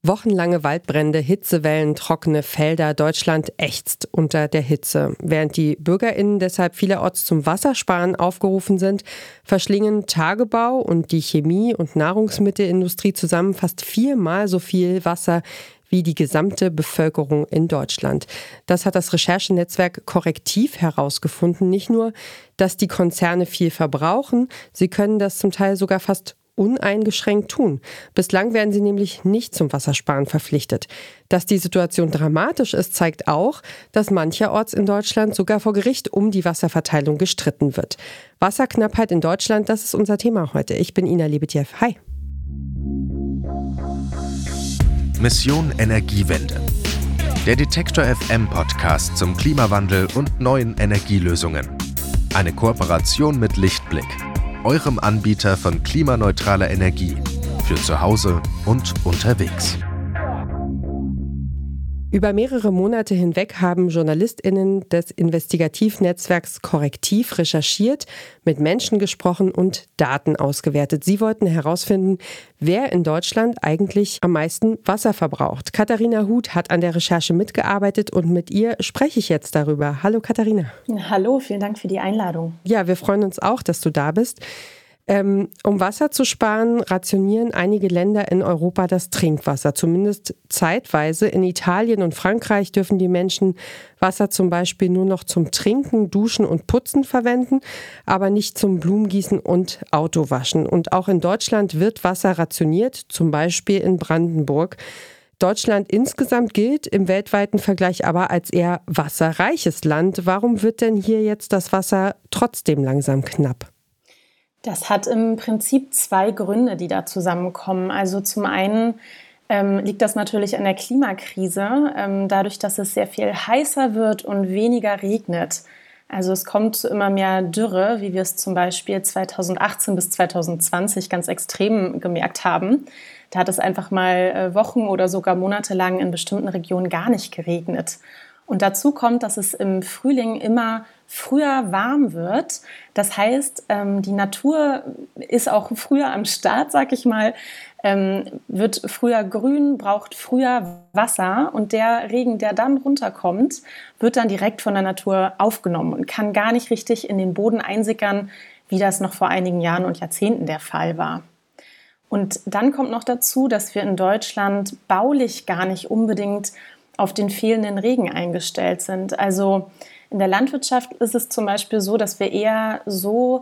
Wochenlange Waldbrände, Hitzewellen, trockene Felder. Deutschland ächzt unter der Hitze. Während die BürgerInnen deshalb vielerorts zum Wassersparen aufgerufen sind, verschlingen Tagebau und die Chemie- und Nahrungsmittelindustrie zusammen fast 4-mal so viel Wasser wie die gesamte Bevölkerung in Deutschland. Das hat das Recherchenetzwerk Correctiv herausgefunden. Nicht nur, dass die Konzerne viel verbrauchen, sie können das zum Teil sogar fast uneingeschränkt tun. Bislang werden sie nämlich nicht zum Wassersparen verpflichtet. Dass die Situation dramatisch ist, zeigt auch, dass mancherorts in Deutschland sogar vor Gericht um die Wasserverteilung gestritten wird. Wasserknappheit in Deutschland, das ist unser Thema heute. Ich bin Ina Lebetjew. Hi. Mission Energiewende. Der Detektor FM Podcast zum Klimawandel und neuen Energielösungen. Eine Kooperation mit Lichtblick, eurem Anbieter von klimaneutraler Energie für zu Hause und unterwegs. Über mehrere Monate hinweg haben JournalistInnen des Investigativnetzwerks Correctiv recherchiert, mit Menschen gesprochen und Daten ausgewertet. Sie wollten herausfinden, wer in Deutschland eigentlich am meisten Wasser verbraucht. Katharina Huth hat an der Recherche mitgearbeitet und mit ihr spreche ich jetzt darüber. Hallo Katharina. Hallo, vielen Dank für die Einladung. Ja, wir freuen uns auch, dass du da bist. Um Wasser zu sparen, rationieren einige Länder in Europa das Trinkwasser, zumindest zeitweise. In Italien und Frankreich dürfen die Menschen Wasser zum Beispiel nur noch zum Trinken, Duschen und Putzen verwenden, aber nicht zum Blumengießen und Autowaschen. Und auch in Deutschland wird Wasser rationiert, zum Beispiel in Brandenburg. Deutschland insgesamt gilt im weltweiten Vergleich aber als eher wasserreiches Land. Warum wird denn hier jetzt das Wasser trotzdem langsam knapp? Das hat im Prinzip zwei Gründe, die da zusammenkommen. Also zum einen liegt das natürlich an der Klimakrise, dadurch, dass es sehr viel heißer wird und weniger regnet. Also es kommt zu immer mehr Dürre, wie wir es zum Beispiel 2018 bis 2020 ganz extrem gemerkt haben. Da hat es einfach mal Wochen oder sogar Monate lang in bestimmten Regionen gar nicht geregnet. Und dazu kommt, dass es im Frühling immer früher warm wird. Das heißt, die Natur ist auch früher am Start, sag ich mal, wird früher grün, braucht früher Wasser und der Regen, der dann runterkommt, wird dann direkt von der Natur aufgenommen und kann gar nicht richtig in den Boden einsickern, wie das noch vor einigen Jahren und Jahrzehnten der Fall war. Und dann kommt noch dazu, dass wir in Deutschland baulich gar nicht unbedingt auf den fehlenden Regen eingestellt sind. Also in der Landwirtschaft ist es zum Beispiel so, dass wir eher so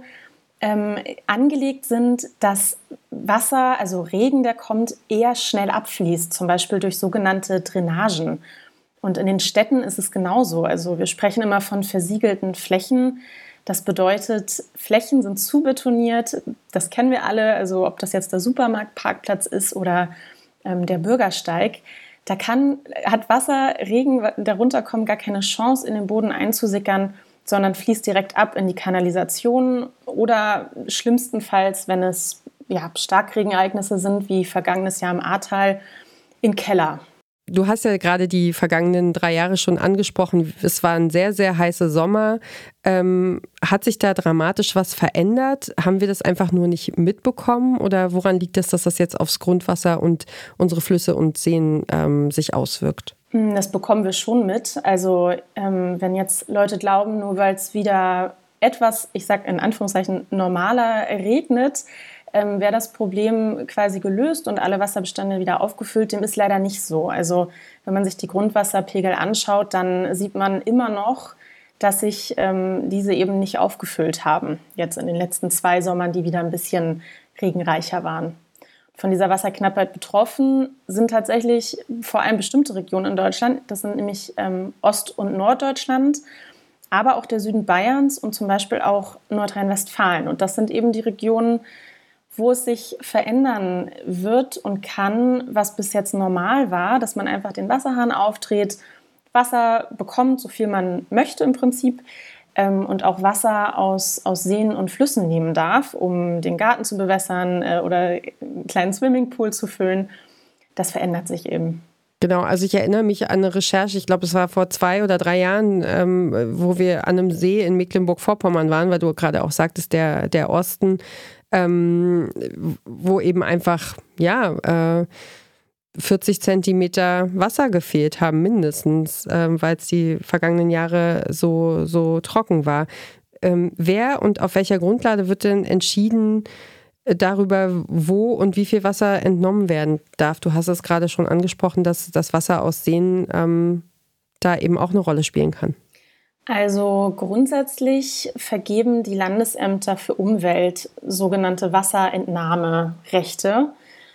angelegt sind, dass Wasser, also Regen, der kommt, eher schnell abfließt, zum Beispiel durch sogenannte Drainagen. Und in den Städten ist es genauso. Also wir sprechen immer von versiegelten Flächen. Das bedeutet, Flächen sind zubetoniert, das kennen wir alle, also ob das jetzt der Supermarktparkplatz ist oder der Bürgersteig. Da hat Wasser, Regen, der runterkommt, gar keine Chance, in den Boden einzusickern, sondern fließt direkt ab in die Kanalisation oder schlimmstenfalls, wenn es Starkregenereignisse sind, wie vergangenes Jahr im Ahrtal, in Keller. Du hast ja gerade die vergangenen 3 Jahre schon angesprochen. Es war ein sehr, sehr heißer Sommer. Hat sich da dramatisch was verändert? Haben wir das einfach nur nicht mitbekommen? Oder woran liegt es, dass das jetzt aufs Grundwasser und unsere Flüsse und Seen sich auswirkt? Das bekommen wir schon mit. Also wenn jetzt Leute glauben, nur weil es wieder etwas, ich sage in Anführungszeichen, normaler regnet, wäre das Problem quasi gelöst und alle Wasserbestände wieder aufgefüllt. Dem ist leider nicht so. Also wenn man sich die Grundwasserpegel anschaut, dann sieht man immer noch, dass sich diese eben nicht aufgefüllt haben. Jetzt in den letzten 2 Sommern, die wieder ein bisschen regenreicher waren. Von dieser Wasserknappheit betroffen sind tatsächlich vor allem bestimmte Regionen in Deutschland. Das sind nämlich Ost- und Norddeutschland, aber auch der Süden Bayerns und zum Beispiel auch Nordrhein-Westfalen. Und das sind eben die Regionen, wo es sich verändern wird und kann, was bis jetzt normal war, dass man einfach den Wasserhahn aufdreht, Wasser bekommt, so viel man möchte im Prinzip, und auch Wasser aus Seen und Flüssen nehmen darf, um den Garten zu bewässern oder einen kleinen Swimmingpool zu füllen. Das verändert sich eben. Genau, also ich erinnere mich an eine Recherche, ich glaube, es war vor 2 oder 3 Jahren, wo wir an einem See in Mecklenburg-Vorpommern waren, weil du gerade auch sagtest, der Osten, wo eben einfach, 40 Zentimeter Wasser gefehlt haben, mindestens, weil es die vergangenen Jahre so trocken war. Wer und auf welcher Grundlage wird denn entschieden darüber, wo und wie viel Wasser entnommen werden darf? Du hast es gerade schon angesprochen, dass das Wasser aus Seen da eben auch eine Rolle spielen kann. Also grundsätzlich vergeben die Landesämter für Umwelt sogenannte Wasserentnahmerechte,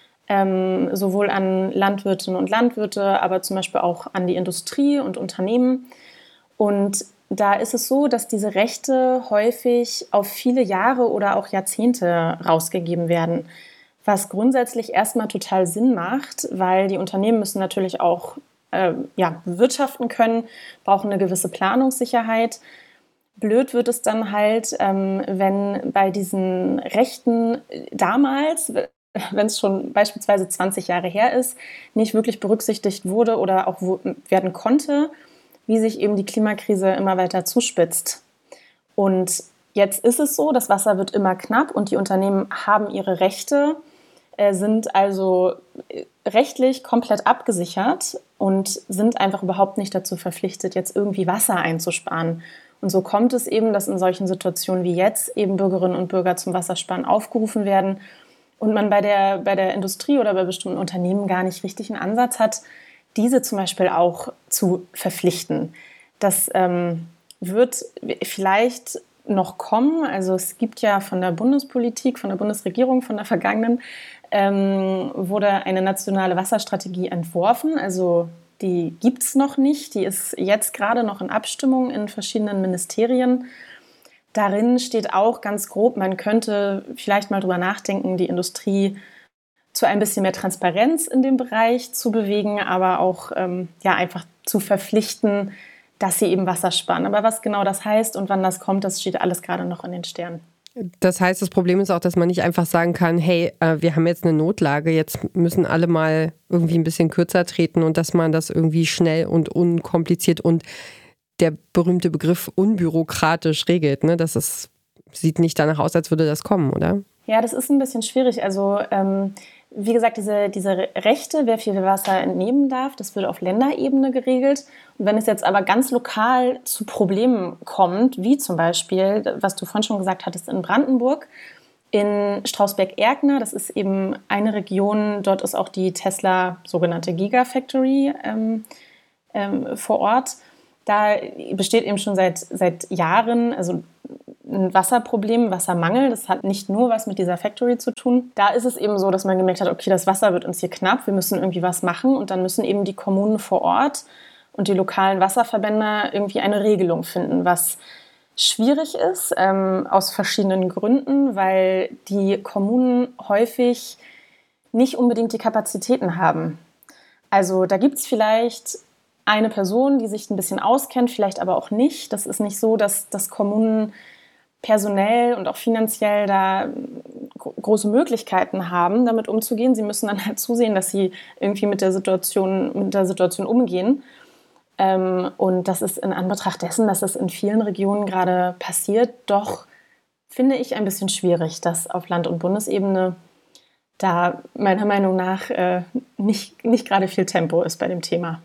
sowohl an Landwirtinnen und Landwirte, aber zum Beispiel auch an die Industrie und Unternehmen. Und da ist es so, dass diese Rechte häufig auf viele Jahre oder auch Jahrzehnte rausgegeben werden, was grundsätzlich erstmal total Sinn macht, weil die Unternehmen müssen natürlich auch bewirtschaften können, brauchen eine gewisse Planungssicherheit. Blöd wird es dann halt, wenn bei diesen Rechten damals, wenn es schon beispielsweise 20 Jahre her ist, nicht wirklich berücksichtigt wurde oder auch werden konnte, wie sich eben die Klimakrise immer weiter zuspitzt. Und jetzt ist es so, das Wasser wird immer knapp und die Unternehmen haben ihre Rechte, sind also rechtlich komplett abgesichert und sind einfach überhaupt nicht dazu verpflichtet, jetzt irgendwie Wasser einzusparen. Und so kommt es eben, dass in solchen Situationen wie jetzt eben Bürgerinnen und Bürger zum Wassersparen aufgerufen werden und man bei der Industrie oder bei bestimmten Unternehmen gar nicht richtig einen Ansatz hat, diese zum Beispiel auch zu verpflichten. Das wird vielleicht noch kommen. Also es gibt ja von der Bundespolitik, von der Bundesregierung, von der vergangenen, wurde eine nationale Wasserstrategie entworfen. Also die gibt es noch nicht. Die ist jetzt gerade noch in Abstimmung in verschiedenen Ministerien. Darin steht auch ganz grob, man könnte vielleicht mal drüber nachdenken, die Industrie zu ein bisschen mehr Transparenz in dem Bereich zu bewegen, aber auch einfach zu verpflichten, dass sie eben Wasser sparen. Aber was genau das heißt und wann das kommt, das steht alles gerade noch in den Sternen. Das heißt, das Problem ist auch, dass man nicht einfach sagen kann, hey, wir haben jetzt eine Notlage, jetzt müssen alle mal irgendwie ein bisschen kürzer treten und dass man das irgendwie schnell und unkompliziert und der berühmte Begriff unbürokratisch regelt. Ne? Sieht nicht danach aus, als würde das kommen, oder? Ja, das ist ein bisschen schwierig. Also wie gesagt, diese Rechte, wer viel Wasser entnehmen darf, das wird auf Länderebene geregelt. Und wenn es jetzt aber ganz lokal zu Problemen kommt, wie zum Beispiel, was du vorhin schon gesagt hattest, in Brandenburg, in Strausberg-Erkner, das ist eben eine Region, dort ist auch die Tesla sogenannte Gigafactory vor Ort. Da besteht eben schon seit Jahren, also ein Wasserproblem, Wassermangel. Das hat nicht nur was mit dieser Factory zu tun. Da ist es eben so, dass man gemerkt hat, okay, das Wasser wird uns hier knapp, wir müssen irgendwie was machen. Und dann müssen eben die Kommunen vor Ort und die lokalen Wasserverbände irgendwie eine Regelung finden, was schwierig ist, aus verschiedenen Gründen, weil die Kommunen häufig nicht unbedingt die Kapazitäten haben. Also da gibt es vielleicht eine Person, die sich ein bisschen auskennt, vielleicht aber auch nicht. Das ist nicht so, dass Kommunen personell und auch finanziell da große Möglichkeiten haben, damit umzugehen. Sie müssen dann halt zusehen, dass sie irgendwie mit der Situation umgehen. Und das ist in Anbetracht dessen, dass es in vielen Regionen gerade passiert, doch, finde ich, ein bisschen schwierig, dass auf Land- und Bundesebene da meiner Meinung nach nicht gerade viel Tempo ist bei dem Thema.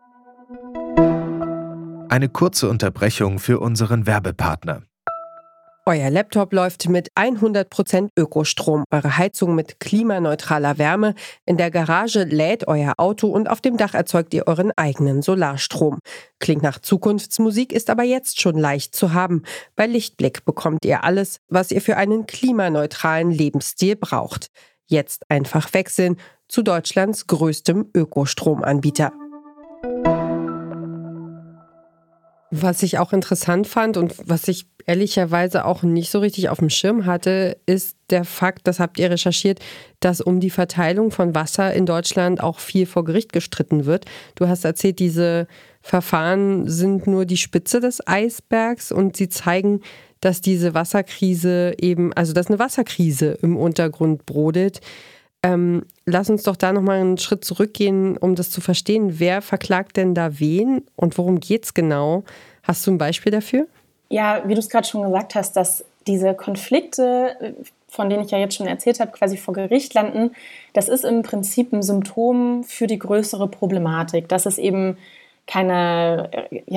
Eine kurze Unterbrechung für unseren Werbepartner. Euer Laptop läuft mit 100% Ökostrom, eure Heizung mit klimaneutraler Wärme, in der Garage lädt euer Auto und auf dem Dach erzeugt ihr euren eigenen Solarstrom. Klingt nach Zukunftsmusik, ist aber jetzt schon leicht zu haben. Bei Lichtblick bekommt ihr alles, was ihr für einen klimaneutralen Lebensstil braucht. Jetzt einfach wechseln zu Deutschlands größtem Ökostromanbieter. Was ich auch interessant fand und was ich ehrlicherweise auch nicht so richtig auf dem Schirm hatte, ist der Fakt, das habt ihr recherchiert, dass um die Verteilung von Wasser in Deutschland auch viel vor Gericht gestritten wird. Du hast erzählt, diese Verfahren sind nur die Spitze des Eisbergs und sie zeigen, dass diese Wasserkrise dass eine Wasserkrise im Untergrund brodelt. Lass uns doch da nochmal einen Schritt zurückgehen, um das zu verstehen. Wer verklagt denn da wen und worum geht's genau? Hast du ein Beispiel dafür? Ja, wie du es gerade schon gesagt hast, dass diese Konflikte von denen ich ja jetzt schon erzählt habe, quasi vor Gericht landen, das ist im Prinzip ein Symptom für die größere Problematik, dass es eben keinen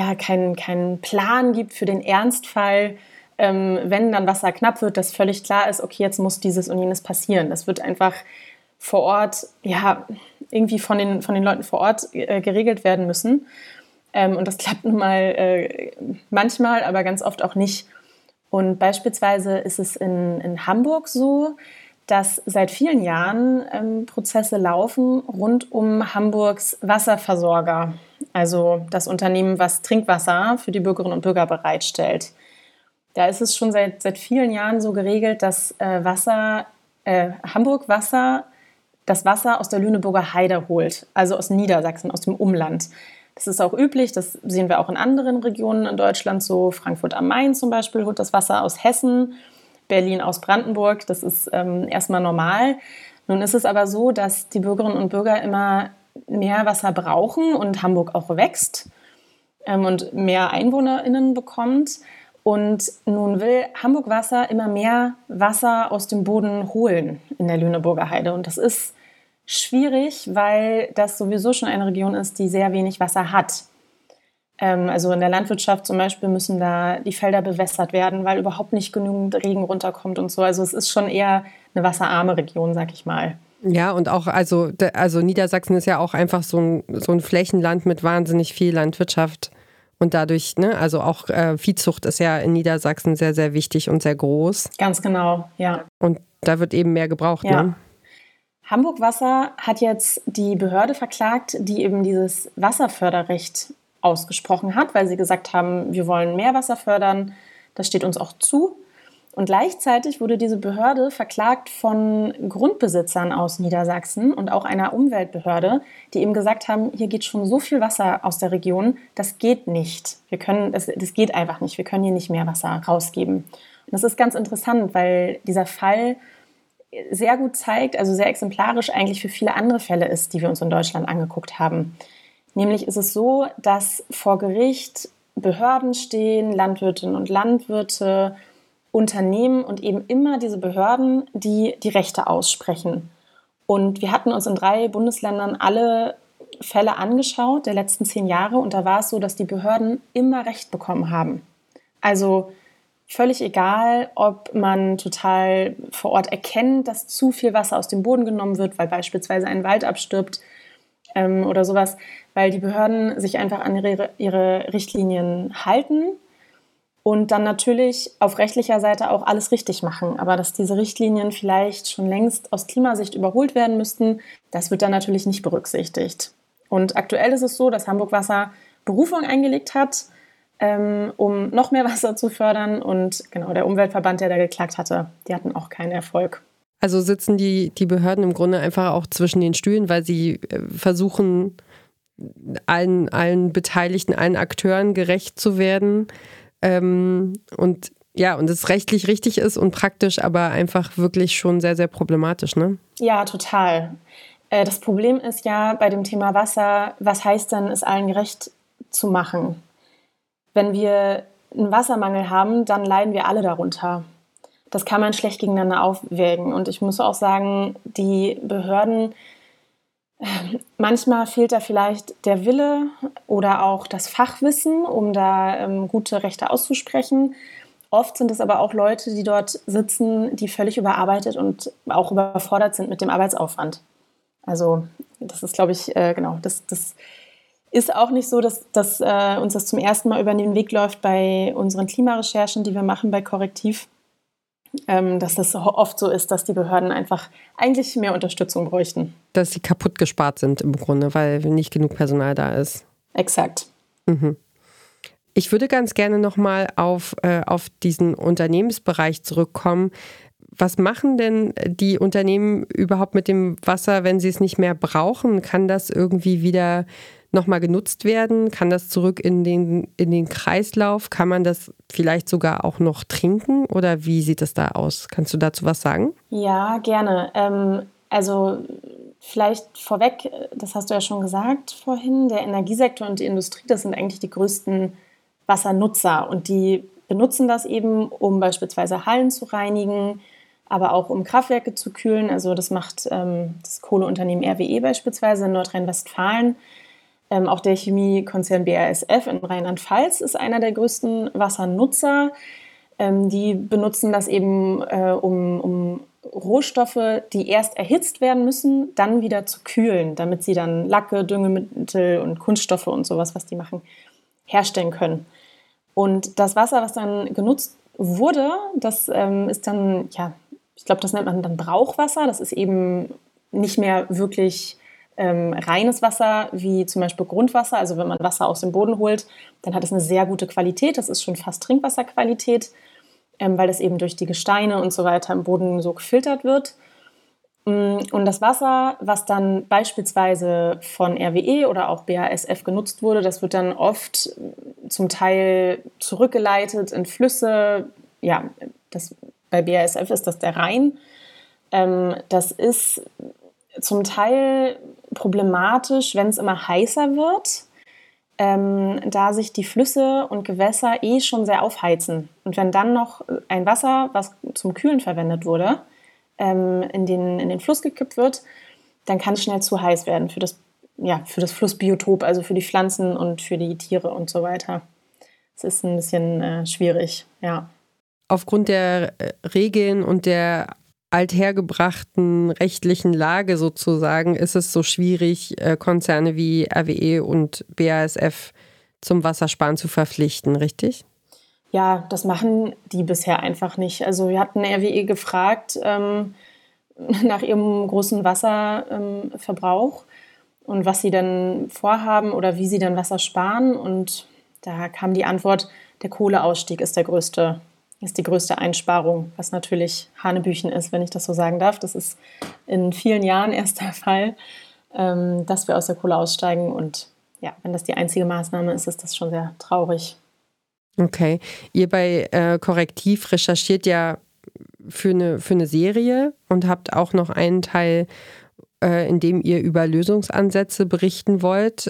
Plan gibt für den Ernstfall, wenn dann Wasser knapp wird, dass völlig klar ist, okay, jetzt muss dieses und jenes passieren. Das wird einfach vor Ort, irgendwie von den Leuten vor Ort geregelt werden müssen. Und das klappt nun mal manchmal, aber ganz oft auch nicht. Und beispielsweise ist es in Hamburg so, dass seit vielen Jahren Prozesse laufen rund um Hamburgs Wasserversorger, also das Unternehmen, was Trinkwasser für die Bürgerinnen und Bürger bereitstellt. Da ist es schon seit vielen Jahren so geregelt, dass Hamburg Wasser das Wasser aus der Lüneburger Heide holt, also aus Niedersachsen, aus dem Umland. Das ist auch üblich, das sehen wir auch in anderen Regionen in Deutschland so. Frankfurt am Main zum Beispiel holt das Wasser aus Hessen, Berlin aus Brandenburg, das ist erstmal normal. Nun ist es aber so, dass die Bürgerinnen und Bürger immer mehr Wasser brauchen und Hamburg auch wächst und mehr EinwohnerInnen bekommt. Und nun will Hamburg Wasser immer mehr Wasser aus dem Boden holen in der Lüneburger Heide. Und das ist schwierig, weil das sowieso schon eine Region ist, die sehr wenig Wasser hat. Also in der Landwirtschaft zum Beispiel müssen da die Felder bewässert werden, weil überhaupt nicht genügend Regen runterkommt und so. Also es ist schon eher eine wasserarme Region, sag ich mal. Ja, und auch, also Niedersachsen ist ja auch einfach so ein Flächenland mit wahnsinnig viel Landwirtschaft. Und dadurch, also auch Viehzucht ist ja in Niedersachsen sehr, sehr wichtig und sehr groß. Ganz genau, ja. Und da wird eben mehr gebraucht, ja. Ne? Hamburg Wasser hat jetzt die Behörde verklagt, die eben dieses Wasserförderrecht ausgesprochen hat, weil sie gesagt haben, wir wollen mehr Wasser fördern, das steht uns auch zu. Und gleichzeitig wurde diese Behörde verklagt von Grundbesitzern aus Niedersachsen und auch einer Umweltbehörde, die eben gesagt haben, hier geht schon so viel Wasser aus der Region, das geht nicht. Das geht einfach nicht. Wir können hier nicht mehr Wasser rausgeben. Und das ist ganz interessant, weil dieser Fall sehr gut zeigt, also sehr exemplarisch eigentlich für viele andere Fälle ist, die wir uns in Deutschland angeguckt haben. Nämlich ist es so, dass vor Gericht Behörden stehen, Landwirtinnen und Landwirte, Unternehmen und eben immer diese Behörden, die die Rechte aussprechen. Und wir hatten uns in 3 Bundesländern alle Fälle angeschaut der letzten 10 Jahre und da war es so, dass die Behörden immer Recht bekommen haben. Also völlig egal, ob man total vor Ort erkennt, dass zu viel Wasser aus dem Boden genommen wird, weil beispielsweise ein Wald abstirbt oder sowas, weil die Behörden sich einfach an ihre Richtlinien halten und dann natürlich auf rechtlicher Seite auch alles richtig machen. Aber dass diese Richtlinien vielleicht schon längst aus Klimasicht überholt werden müssten, das wird dann natürlich nicht berücksichtigt. Und aktuell ist es so, dass Hamburg Wasser Berufung eingelegt hat, um noch mehr Wasser zu fördern. Und genau, der Umweltverband, der da geklagt hatte, die hatten auch keinen Erfolg. Also sitzen die Behörden im Grunde einfach auch zwischen den Stühlen, weil sie versuchen, allen Beteiligten, allen Akteuren gerecht zu werden. Und es rechtlich richtig ist und praktisch, aber einfach wirklich schon sehr, sehr problematisch, ne? Ja, total. Das Problem ist ja bei dem Thema Wasser, was heißt denn, es allen gerecht zu machen? Wenn wir einen Wassermangel haben, dann leiden wir alle darunter. Das kann man schlecht gegeneinander aufwägen. Und ich muss auch sagen, die Behörden, manchmal fehlt da vielleicht der Wille oder auch das Fachwissen, um da gute Rechte auszusprechen. Oft sind es aber auch Leute, die dort sitzen, die völlig überarbeitet und auch überfordert sind mit dem Arbeitsaufwand. Also das ist, glaube ich, das ist auch nicht so, dass uns das zum ersten Mal über den Weg läuft bei unseren Klimarecherchen, die wir machen bei Korrektiv, dass das oft so ist, dass die Behörden einfach eigentlich mehr Unterstützung bräuchten. Dass sie kaputt gespart sind im Grunde, weil nicht genug Personal da ist. Exakt. Mhm. Ich würde ganz gerne nochmal auf diesen Unternehmensbereich zurückkommen. Was machen denn die Unternehmen überhaupt mit dem Wasser, wenn sie es nicht mehr brauchen? Kann das irgendwie wieder nochmal genutzt werden? Kann das zurück in den Kreislauf? Kann man das vielleicht sogar auch noch trinken? Oder wie sieht es da aus? Kannst du dazu was sagen? Ja, gerne. Also vielleicht vorweg, das hast du ja schon gesagt vorhin, der Energiesektor und die Industrie, das sind eigentlich die größten Wassernutzer. Und die benutzen das eben, um beispielsweise Hallen zu reinigen, aber auch um Kraftwerke zu kühlen. Also das macht das Kohleunternehmen RWE beispielsweise in Nordrhein-Westfalen. Auch der Chemiekonzern BASF in Rheinland-Pfalz ist einer der größten Wassernutzer. Die benutzen das eben, um Rohstoffe, die erst erhitzt werden müssen, dann wieder zu kühlen, damit sie dann Lacke, Düngemittel und Kunststoffe und sowas, was die machen, herstellen können. Und das Wasser, was dann genutzt wurde, das ist dann, ja, ich glaube, das nennt man dann Brauchwasser. Das ist eben nicht mehr wirklich reines Wasser, wie zum Beispiel Grundwasser. Also wenn man Wasser aus dem Boden holt, dann hat es eine sehr gute Qualität. Das ist schon fast Trinkwasserqualität, weil es eben durch die Gesteine und so weiter im Boden so gefiltert wird. Und das Wasser, was dann beispielsweise von RWE oder auch BASF genutzt wurde, das wird dann oft zum Teil zurückgeleitet in Flüsse. Ja, bei BASF ist das der Rhein. Das ist zum Teil problematisch, wenn es immer heißer wird, da sich die Flüsse und Gewässer schon sehr aufheizen. Und wenn dann noch ein Wasser, was zum Kühlen verwendet wurde, in den Fluss gekippt wird, dann kann es schnell zu heiß werden für das Flussbiotop, also für die Pflanzen und für die Tiere und so weiter. Es ist ein bisschen schwierig, ja. Aufgrund der Regeln und der althergebrachten rechtlichen Lage sozusagen ist es so schwierig, Konzerne wie RWE und BASF zum Wassersparen zu verpflichten, richtig? Ja, das machen die bisher einfach nicht. Also wir hatten RWE gefragt nach ihrem großen Wasserverbrauch und was sie dann vorhaben oder wie sie dann Wasser sparen. Und da kam die Antwort, der Kohleausstieg ist die größte Einsparung, was natürlich Hanebüchen ist, wenn ich das so sagen darf. Das ist in vielen Jahren erst der Fall, dass wir aus der Kohle aussteigen. Und ja, wenn das die einzige Maßnahme ist, ist das schon sehr traurig. Okay. Ihr bei Korrektiv recherchiert ja für eine Serie und habt auch noch einen Teil, in dem ihr über Lösungsansätze berichten wollt.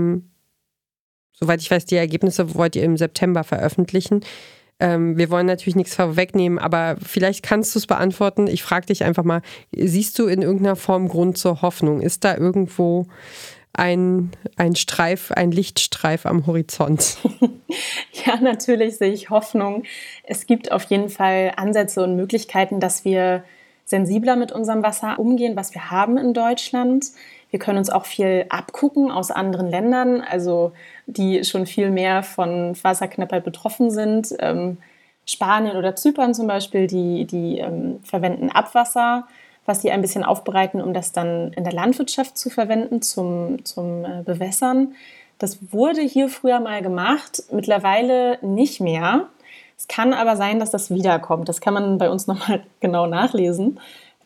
Soweit ich weiß, die Ergebnisse wollt ihr im September veröffentlichen. Wir wollen natürlich nichts vorwegnehmen, aber vielleicht kannst du es beantworten. Ich frage dich einfach mal, siehst du in irgendeiner Form Grund zur Hoffnung? Ist da irgendwo ein Lichtstreif am Horizont? Ja, natürlich sehe ich Hoffnung. Es gibt auf jeden Fall Ansätze und Möglichkeiten, dass wir sensibler mit unserem Wasser umgehen, was wir haben in Deutschland. Wir können uns auch viel abgucken aus anderen Ländern, also die schon viel mehr von Wasserknappheit betroffen sind. Spanien oder Zypern zum Beispiel, die verwenden Abwasser, was sie ein bisschen aufbereiten, um das dann in der Landwirtschaft zu verwenden, zum Bewässern. Das wurde hier früher mal gemacht, mittlerweile nicht mehr. Es kann aber sein, dass das wiederkommt. Das kann man bei uns nochmal genau nachlesen.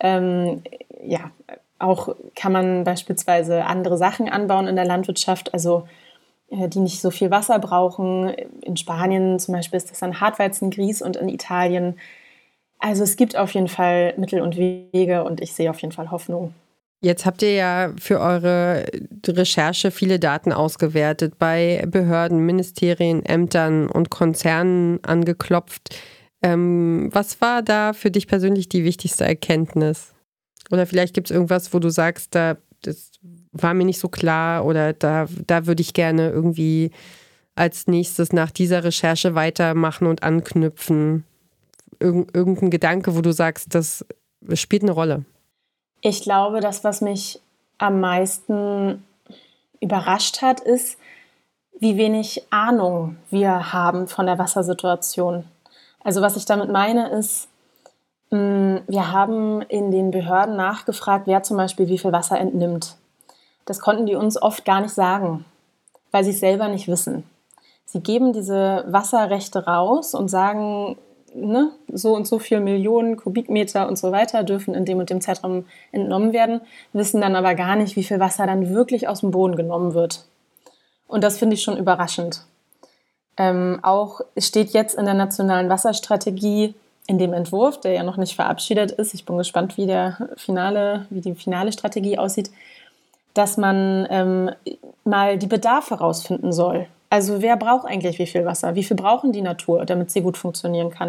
Auch kann man beispielsweise andere Sachen anbauen in der Landwirtschaft, also die nicht so viel Wasser brauchen. In Spanien zum Beispiel ist das dann Hartweizengrieß und in Italien. Also es gibt auf jeden Fall Mittel und Wege und ich sehe auf jeden Fall Hoffnung. Jetzt habt ihr ja für eure Recherche viele Daten ausgewertet, bei Behörden, Ministerien, Ämtern und Konzernen angeklopft. Was war da für dich persönlich die wichtigste Erkenntnis? Oder vielleicht gibt es irgendwas, wo du sagst, das war mir nicht so klar oder da würde ich gerne irgendwie als nächstes nach dieser Recherche weitermachen und anknüpfen. Irgendein Gedanke, wo du sagst, das spielt eine Rolle. Ich glaube, das, was mich am meisten überrascht hat, ist, wie wenig Ahnung wir haben von der Wassersituation. Also was ich damit meine, ist, wir haben in den Behörden nachgefragt, wer zum Beispiel wie viel Wasser entnimmt. Das konnten die uns oft gar nicht sagen, weil sie es selber nicht wissen. Sie geben diese Wasserrechte raus und sagen, so und so viel Millionen Kubikmeter und so weiter dürfen in dem und dem Zeitraum entnommen werden, wissen dann aber gar nicht, wie viel Wasser dann wirklich aus dem Boden genommen wird. Und das finde ich schon überraschend. Auch steht jetzt in der nationalen Wasserstrategie, in dem Entwurf, der ja noch nicht verabschiedet ist, ich bin gespannt, wie die finale Strategie aussieht, dass man mal die Bedarfe rausfinden soll. Also wer braucht eigentlich wie viel Wasser? Wie viel brauchen die Natur, damit sie gut funktionieren kann?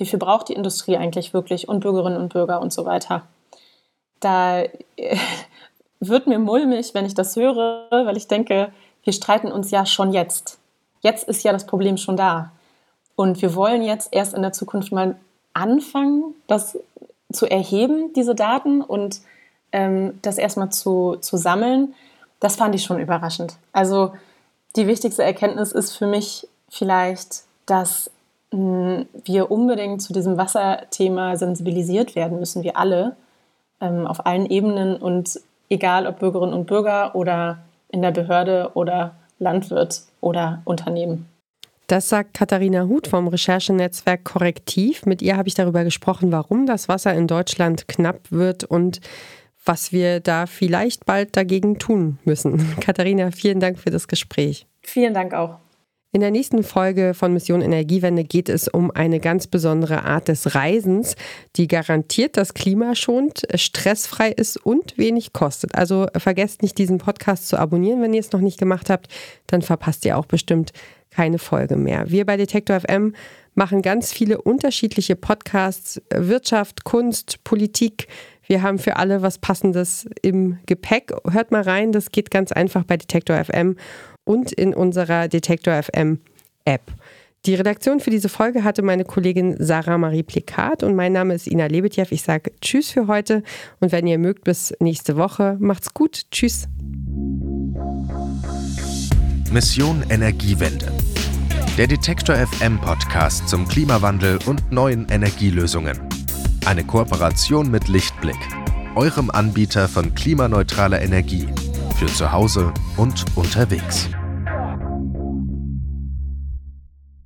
Wie viel braucht die Industrie eigentlich wirklich und Bürgerinnen und Bürger und so weiter? Da wird mir mulmig, wenn ich das höre, weil ich denke, wir streiten uns ja schon jetzt. Jetzt ist ja das Problem schon da. Und wir wollen jetzt erst in der Zukunft mal anfangen, das zu erheben, diese Daten, und das erstmal zu sammeln. Das fand ich schon überraschend. Also die wichtigste Erkenntnis ist für mich vielleicht, dass wir unbedingt zu diesem Wasserthema sensibilisiert werden müssen, wir alle, auf allen Ebenen, und egal ob Bürgerinnen und Bürger oder in der Behörde oder Landwirt oder Unternehmen. Das sagt Katharina Huth vom Recherchenetzwerk Korrektiv. Mit ihr habe ich darüber gesprochen, warum das Wasser in Deutschland knapp wird und was wir da vielleicht bald dagegen tun müssen. Katharina, vielen Dank für das Gespräch. Vielen Dank auch. In der nächsten Folge von Mission Energiewende geht es um eine ganz besondere Art des Reisens, die garantiert das Klima schont, stressfrei ist und wenig kostet. Also vergesst nicht, diesen Podcast zu abonnieren, wenn ihr es noch nicht gemacht habt. Dann verpasst ihr auch bestimmt keine Folge mehr. Wir bei Detektor FM machen ganz viele unterschiedliche Podcasts, Wirtschaft, Kunst, Politik. Wir haben für alle was Passendes im Gepäck. Hört mal rein, das geht ganz einfach bei Detektor FM und in unserer Detektor FM App. Die Redaktion für diese Folge hatte meine Kollegin Sarah Marie Plikat und mein Name ist Ina Lebetjew. Ich sage Tschüss für heute und wenn ihr mögt, bis nächste Woche. Macht's gut. Tschüss. Mission Energiewende. Der Detektor FM Podcast zum Klimawandel und neuen Energielösungen. Eine Kooperation mit Lichtblick, eurem Anbieter von klimaneutraler Energie für zu Hause und unterwegs.